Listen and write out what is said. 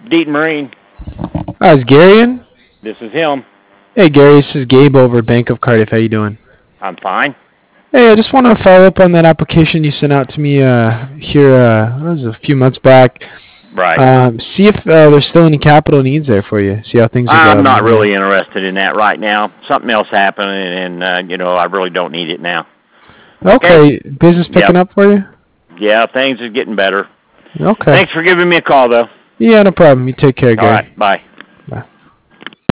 Deaton Marine. Is Gary in? This is him. Hey, Gary, this is Gabe over at Bank of Cardiff. How you doing? I'm fine. Hey, I just want to follow up on that application you sent out to me what was it, a few months back. Right. See if there's still any capital needs there for you. See how things are going. I'm not really interested in that right now. Something else happened, and I really don't need it now. Okay. Business picking up for you? Yeah, things are getting better. Okay. Thanks for giving me a call, though. Yeah, no problem. You take care, Gary. All right, bye.